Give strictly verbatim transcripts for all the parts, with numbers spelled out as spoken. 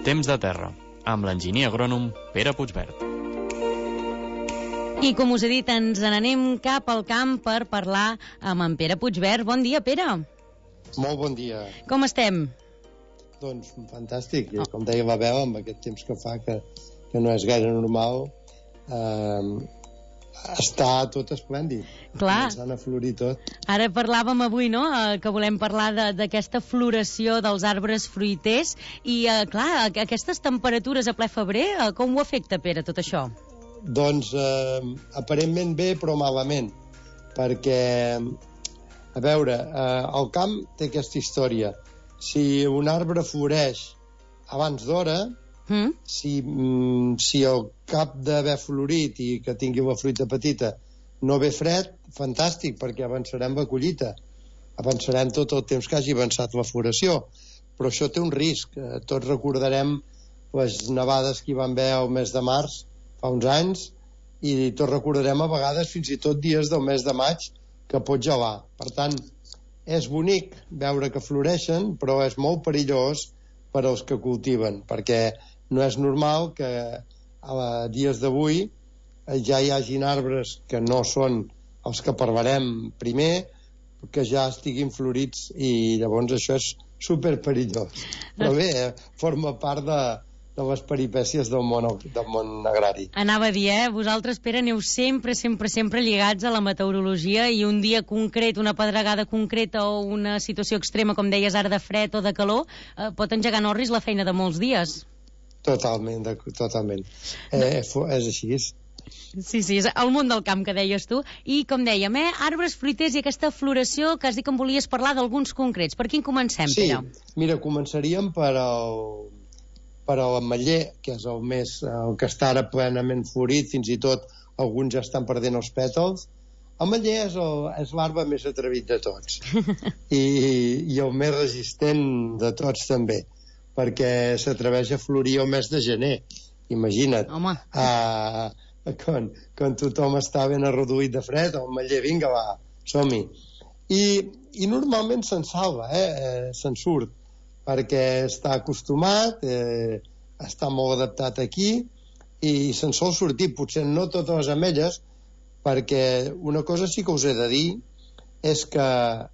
Temps de terra, amb l'enginyer agrònom Pere Puigvert. I com us he dit, ens n'anem cap al camp per parlar amb en Pere Puigvert. Bon dia, Pere. Molt bon dia. Com estem? Doncs fantàstic. Oh. Com deia la veu, amb aquest temps que fa, que, que no és gaire normal, eh, està tot esplèndid. Clar. Començant a florir tot. Ara parlàvem avui, no?, eh, que volem parlar d'aquesta floració dels arbres fruiters i, eh, clar, aquestes temperatures a ple febrer, eh, com ho afecta, Pere, tot això? Doncs eh, aparentment bé, però malament, perquè, a veure, eh, el camp té aquesta història. Si un arbre floreix abans d'hora, mm. si, mm, si al cap d'haver florit i que tingui la fruita petita no ve fred, fantàstic, perquè avançarem la collita, avançarem tot el temps que hagi avançat la floració, però això té un risc. Eh, tots recordarem les nevades que hi van haver al mes de març fa uns anys, i tots recordarem a vegades fins i tot dies del mes de maig que pot gelar. Per tant, és bonic veure que floreixen, però és molt perillós per als que cultiven, perquè no és normal que a dies d'avui ja hi hagin arbres que no són els que parlarem primer, que ja estiguin florits, i llavors això és superperillós. Però bé, forma part de de les peripècies del món, del món agrari. Anava a dir, eh? Vosaltres, Pere, aneu sempre, sempre, sempre lligats a la meteorologia, i un dia concret, una pedregada concreta o una situació extrema, com deies ara, de fred o de calor, eh, pot engegar en orris la feina de molts dies. Totalment, de, totalment. Eh, és així. Sí, sí, és el món del camp que deies tu. I, com dèiem, eh, arbres fruiters i aquesta floració, que has dit que em volies parlar d'alguns concrets. Per quin comencem, sí, Pere? Sí, mira, començaríem per el... per a l'ametller, que és el més el que està ara plenament florit, fins i tot alguns ja estan perdent els pètals. L'ametller és, el, és l'arbre més atrevit de tots I, i el més resistent de tots també, perquè s'atreveix a florir el mes de gener. Imagina't. Home. Ah, quan, quan tothom està ben arreduït de fred, l'ametller, vinga, va, som-hi. I, i normalment se'n salva, eh? se'n surt, perquè està acostumat, eh, està molt adaptat aquí, i se'n sol sortir, potser no totes les ametlles, perquè una cosa sí que us he de dir és que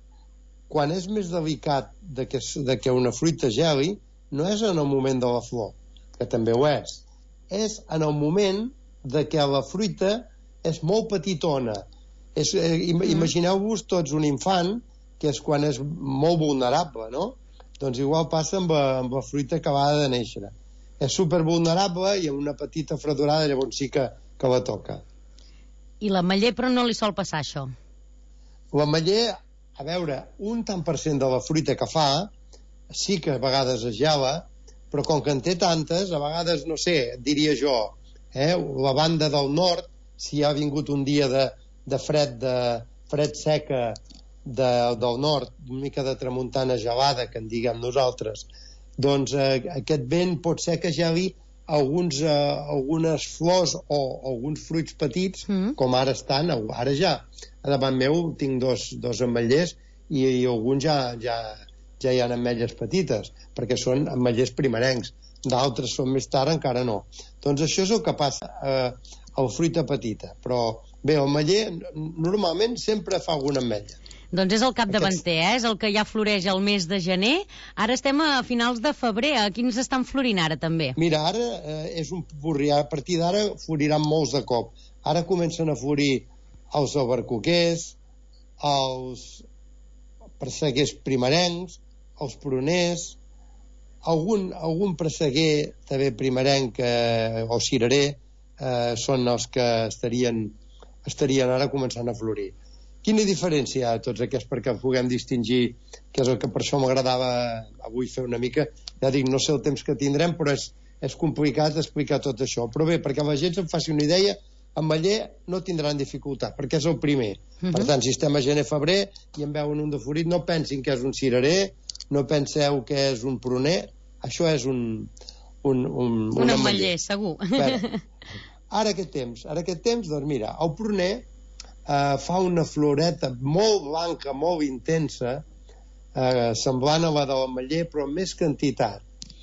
quan és més delicat de que, de que una fruita geli, no és en el moment de la flor, que també ho és, és en el moment de que la fruita és molt petitona. És, eh, imagineu-vos tots un infant, que és quan és molt vulnerable, no? Doncs igual passa amb la, amb la fruita acabada de néixer. És supervulnerable i amb una petita fredurada llavors sí que, que la toca. I l'ametller, però, no li sol passar això? L'ametller, a veure, un tant per cent de la fruita que fa sí que a vegades es gela, però com que en té tantes, a vegades, no sé, diria jo, eh, la banda del nord, si ha vingut un dia de, de fred, de fred seca, De, del nord, una mica de tramuntana gelada, que en diguem nosaltres, doncs eh, aquest vent pot ser que geli alguns, eh, algunes flors o alguns fruits petits, mm. com ara estan, ara ja a davant meu tinc dos, dos ametllers i, i alguns ja, ja, ja hi ha ametlles petites, perquè són ametllers primerencs, d'altres són més tard, encara no. Doncs això és el que passa eh, a la fruita petita, però bé, l'ametller normalment sempre fa alguna ametlla. Doncs és el capdavanter, eh? És el que ja floreix al mes de gener. Ara estem a finals de febrer. Quins estan florint ara, també? Mira, ara eh, és un burrià. A partir d'ara floriran molts de cop. Ara comencen a florir els albercoquers, els presseguers primerencs, els pruners, algun, algun presseguer també primerenc eh, o cirerer eh, són els que estarien, estarien ara començant a florir. Quina diferència hi ha a tots aquests perquè puguem distingir, que és el que per això m'agradava avui fer una mica, ja dic, no sé el temps que tindrem, però és, és complicat explicar tot això. Però bé, perquè la gent se'n faci una idea, ametller no tindran dificultat, perquè és el primer. Uh-huh. Per tant, si estem a gener-febrer i en veuen un de florit, no pensin que és un cirerer, no penseu que és un pruner, això és un... Un, un, un, un ametller, segur. Bé, ara aquest temps, ara aquest temps, doncs mira, el pruner Uh, fa una floreta molt blanca, molt intensa, uh, semblant a la de l'ametller, però amb més quantitat.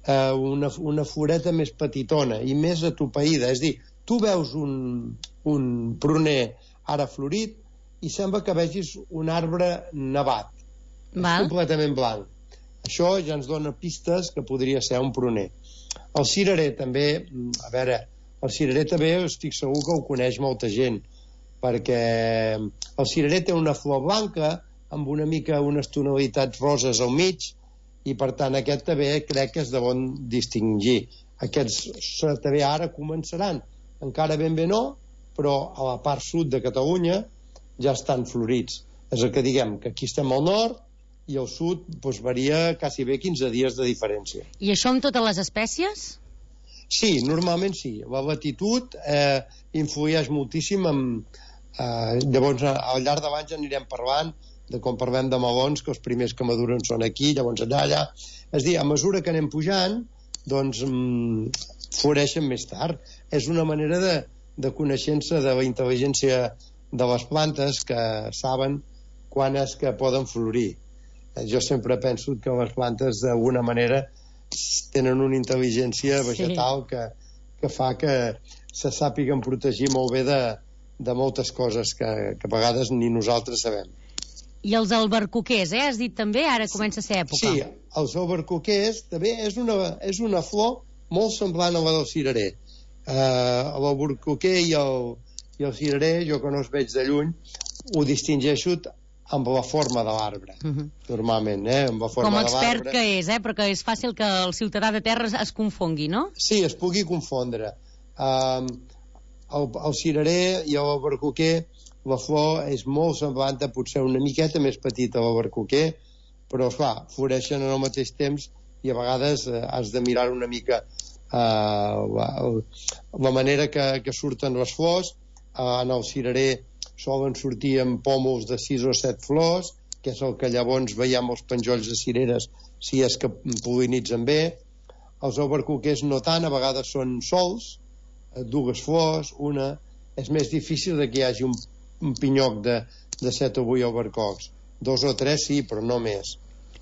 eh, una, una floreta més petitona i més atupeïda. És dir, tu veus un, un pruner ara florit i sembla que vegis un arbre nevat. Val. És completament blanc. Això ja ens dona pistes que podria ser un pruner. El cirerer també, a veure, el cirerer també estic segur que ho coneix molta gent, perquè el cirerer té una flor blanca amb una mica unes tonalitats roses al mig, i per tant aquest també crec que és de bon distingir. Aquests també ara començaran, encara ben bé no, però a la part sud de Catalunya ja estan florits. És el que diguem, que aquí estem al nord i al sud doncs, varia quasi bé quinze dies de diferència. I això amb totes les espècies? Sí, normalment sí. La latitud eh, influeix moltíssim amb, eh, llavors al llarg de l'any ja anirem parlant de com parlem de melons, que els primers que maduren són aquí, llavors allà, allà. És a dir, a mesura que anem pujant, doncs mm, floreixen més tard. És una manera de, de coneixença de la intel·ligència de les plantes que saben quan és que poden florir. Jo sempre penso que les plantes d'alguna manera tenen una intel·ligència vegetal sí. que, que fa que se sàpiguen protegir molt bé de, de moltes coses que, que a vegades ni nosaltres sabem. I els albercoquers, eh? Has dit també, ara comença a ser època. Sí, els albercoquers també és una, és una flor molt semblant a la del cirerer. Uh, l'albercoquer i el, i el cirerer, jo que no els veig de lluny, ho distingeixo amb la forma de l'arbre, uh -huh. normalment, eh? Amb la forma com a expert de que és, eh? Perquè és fàcil que el ciutadà de terra es, es confongui, no? Sí, es pugui confondre. Um, el, el cirerer i l'albercoquer, la flor és molt semblant, potser una miqueta més petita l'albercoquer, però, esclar, floreixen al mateix temps i a vegades eh, has de mirar una mica eh, la, la manera que, que surten les flors. Eh, en el cirerer solen sortir amb pòmuls de sis o set flors, que és el que llavors veiem els penjolls de cireres si és que pol·linitzen bé. Els albercoquers no tant, a vegades són sols, dues flors, una. És més difícil que hi hagi un, un pinyoc de, de set o vuit albercocs. Dos o tres sí, però no més.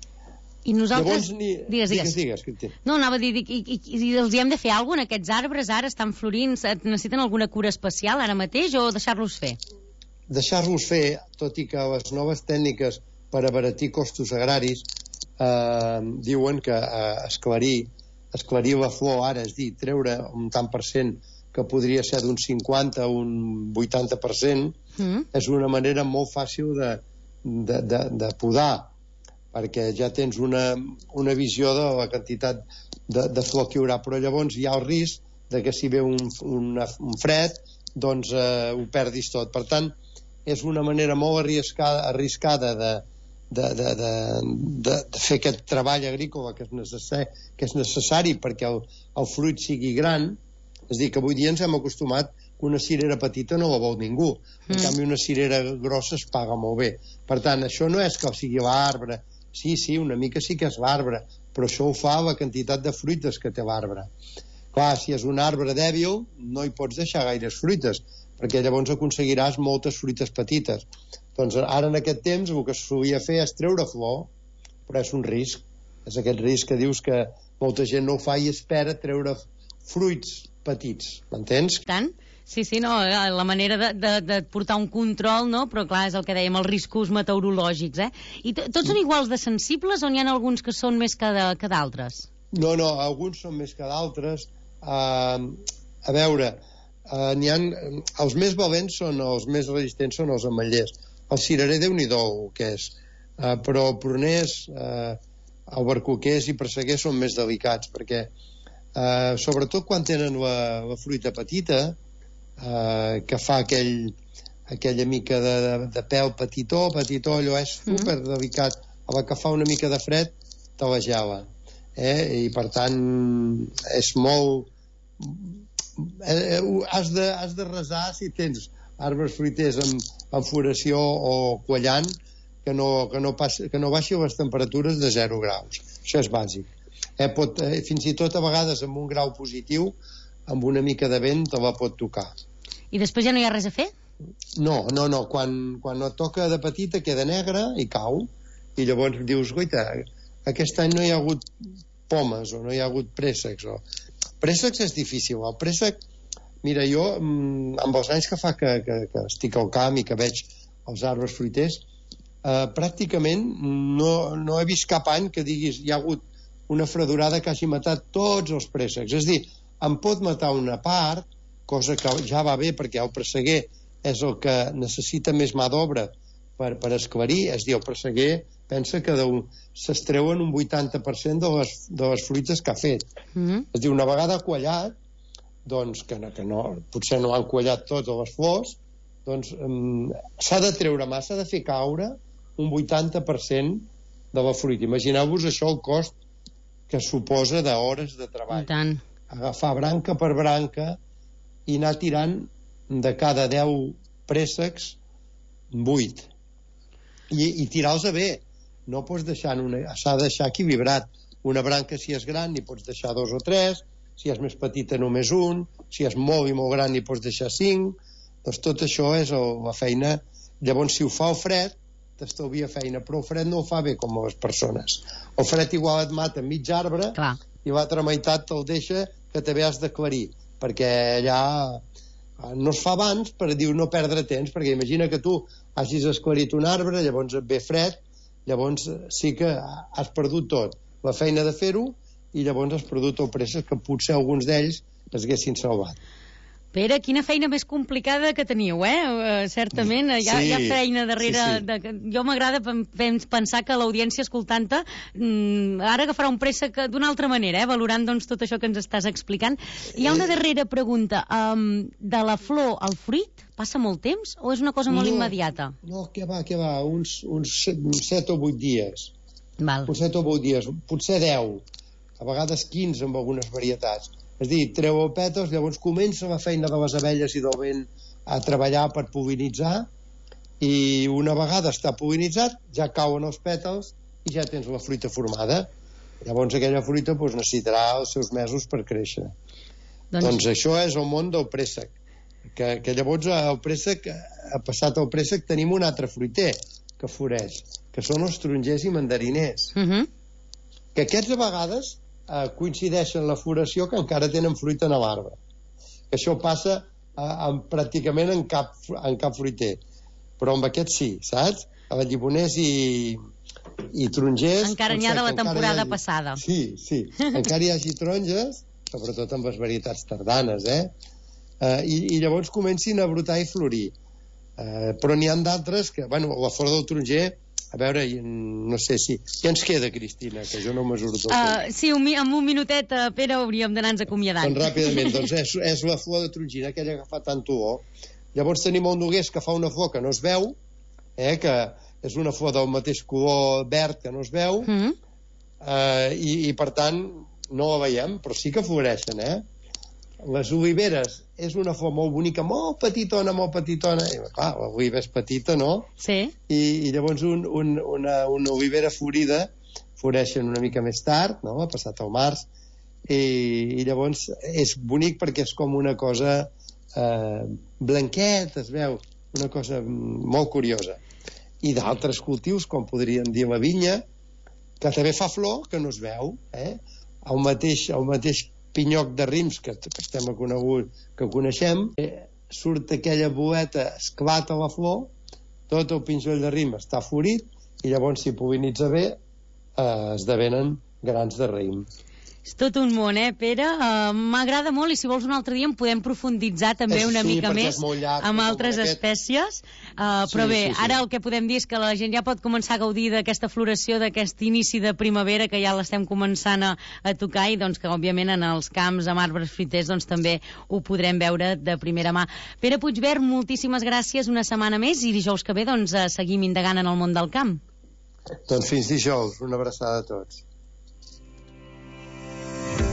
I nosaltres... Llavors, ni... digues, digues. digues, digues no, anava a dir, i, i, i els hi hem de fer alguna cosa? Aquests arbres ara estan florint, necessiten alguna cura especial ara mateix o deixar-los fer? Deixar-los fer, tot i que les noves tècniques per abaratir costos agraris eh, diuen que eh, esclarir, esclarir la flor ara, és dir, treure un tant per cent que podria ser d'un cinquanta o un vuitanta per cent, mm. és una manera molt fàcil de, de, de, de podar, perquè ja tens una, una visió de la quantitat de, de flor que hi haurà, però llavors hi ha el risc de que si ve un, un, un fred doncs eh, ho perdis tot. Per tant, és una manera molt arriscada, arriscada de, de, de, de, de, de fer aquest treball agrícola que és necessari, que és necessari perquè el, el fruit sigui gran. És a dir, que avui dia ens hem acostumat que una cirera petita no la vol ningú. En mm. canvi, una cirera grossa es paga molt bé. Per tant, això no és que sigui l'arbre. Sí, sí, una mica sí que és l'arbre, però això ho fa la quantitat de fruites que té l'arbre. Clar, si és un arbre dèbil, no hi pots deixar gaires fruites, perquè llavors aconseguiràs moltes fruites petites. Doncs ara en aquest temps el que es solia fer és treure flor, però és un risc. És aquest risc que dius que molta gent no ho fa i espera treure fruits petits, m'entens? Tant? Sí, sí, no, la manera de, de, de portar un control, no? Però clar, és el que dèiem, els riscos meteorològics, eh? I tots són iguals de sensibles o n'hi ha alguns que són més que, que d'altres? No, no, alguns són més que d'altres. Uh, a veure, uh, n'hi ha... Els més valents són, els més resistents són els ametllers. El cirerer, Déu-n'hi-do, que és. Uh, però pruners, uh, albercoquers i presseguers són més delicats, perquè uh, sobretot quan tenen la, la fruita petita, Uh, que fa aquell, aquella mica de, de, de pèl petitó, petitó, allò és super delicat. A la que fa una mica de fred, te la gela. Eh? I per tant, és molt... Eh, has, de, has de resar si tens arbres fruiters en, en floració o quallant, que no, que, no passi, que no baixi les temperatures de zero graus. Això és bàsic. Eh, pot, eh, fins i tot a vegades amb un grau positiu, amb una mica de vent te la pot tocar. I després ja no hi ha res a fer? No, no, no. Quan, quan no toca de petita queda negra i cau. I llavors dius, goita, aquest any no hi ha hagut pomes, o no hi ha hagut préssecs, o... Préssecs és difícil. El préssec, mira, jo, amb els anys que fa que, que, que estic al camp i que veig els arbres fruiters, eh, pràcticament no, no he vist cap any que diguis hi ha hagut una fredurada que hagi matat tots els préssecs. És a dir, em pot matar una part, cosa que ja va bé perquè el presseguer és el que necessita més mà d'obra per, per esclarir. És a dir, el presseguer pensa que s'estreuen un vuitanta per cent de les, de les fruites que ha fet. Mm-hmm. És a dir, una vegada quallat, doncs, que, no, que no, potser no han quallat totes les flors, doncs um, s'ha de treure mà, s'ha de fer caure un vuitanta per cent de la fruita. Imagineu-vos això, el cost que suposa d'hores de treball. I tant. Agafar branca per branca i anar tirant de cada deu préssecs vuit. I, i tirar-los a bé. No pots deixar una... S'ha de deixar equilibrat. Una branca, si és gran, n'hi pots deixar dos o tres, si és més petita, només un, si és molt i molt gran, n'hi pots deixar cinc. Doncs tot això és la feina. Llavors, si ho fa el fred, t'estalvia feina, però el fred no ho fa bé com les persones. El fred igual et mata mig arbre. Clar. I l'altra meitat te'l deixa que també has d'aclarir, perquè allà no es fa abans per dir no perdre temps, perquè imagina que tu hagis esclarit un arbre, llavors et ve fred, llavors sí que has perdut tot, la feina de fer-ho, i llavors has perdut el préssec que potser alguns d'ells es haguessin salvat. Pere, quina feina més complicada que teniu, eh? Uh, certament, hi ha, sí, hi ha feina darrere... Sí, sí. De... Jo m'agrada pensar que l'audiència escoltant-te mm, ara agafarà un préssec d'una altra manera, eh? Valorant doncs, tot això que ens estàs explicant. Hi ha una darrera pregunta. Um, de la flor al fruit passa molt temps o és una cosa molt no, immediata? No, què va, què va, uns, uns set o vuit dies. Val. Uns set o vuit dies, potser deu, a vegades quinze amb algunes varietats. És a dir, treu el pètals, llavors comença la feina de les abelles i del vent a treballar per pol·linitzar, i una vegada està pol·linitzat, ja cauen els pètals i ja tens la fruita formada. Llavors aquella fruita doncs, necessitarà els seus mesos per créixer. Doncs... doncs això és el món del préssec. Que, que llavors el préssec, ha passat el préssec, tenim un altre fruiter que floreix, que són els tarongers i mandariners. Uh-huh. Que aquests a vegades eh, coincideixen la floració que encara tenen fruita a l'arbre. Això passa eh, en, pràcticament en cap, en cap fruiter. Però amb aquest sí, saps? A la llimoners i, i tarongers... Encara n'hi ha de la temporada hagi... passada. Sí, sí. Encara hi hagi taronges, sobretot amb les varietats tardanes, eh? eh i, I llavors comencin a brotar i florir. Eh, però n'hi ha d'altres que... Bueno, la flor del taronger... A veure, no sé si... Què ens queda, Cristina? Que jo no mesuro tot. Uh, sí, un, amb un minutet, uh, Pere, hauríem d'anar-nos acomiadant. Doncs ràpidament, doncs és, és la flor de tarongina, aquella que fa tant olor. Llavors tenim el noguers que fa una flor que no es veu, eh, que és una flor del mateix color verd que no es veu, mm -hmm. eh, i, i per tant no la veiem, però sí que floreixen, eh? Les oliveres és una flor molt bonica, molt petitona, molt petitona, i clar, l'oliva és petita, no? Sí. I, i llavors un, un, una, una olivera florida floreixen una mica més tard, no? Ha passat el març, i, i llavors és bonic perquè és com una cosa eh, blanquet, es veu, una cosa molt curiosa. I d'altres cultius, com podríem dir la vinya, que també fa flor, que no es veu, eh? El mateix, el mateix pinyoc de rims que, que estem a conegut, que coneixem, eh, surt aquella boleta, esclata la flor, tot el pinjoll de rim està florit i llavors si pol·linitza bé eh, esdevenen grans de raïm. És tot un món, eh, Pere? Uh, M'agrada molt i si vols un altre dia en podem profunditzar també una sí, mica més llarg, amb altres aquest... espècies. Uh, però sí, bé, sí, sí. ara el que podem dir és que la gent ja pot començar a gaudir d'aquesta floració, d'aquest inici de primavera que ja l'estem començant a, a tocar i doncs que òbviament en els camps amb arbres fruiters doncs també ho podrem veure de primera mà. Pere Puigvert, moltíssimes gràcies una setmana més i dijous que ve doncs seguim indagant en el món del camp. Doncs fins dijous, una abraçada a tots.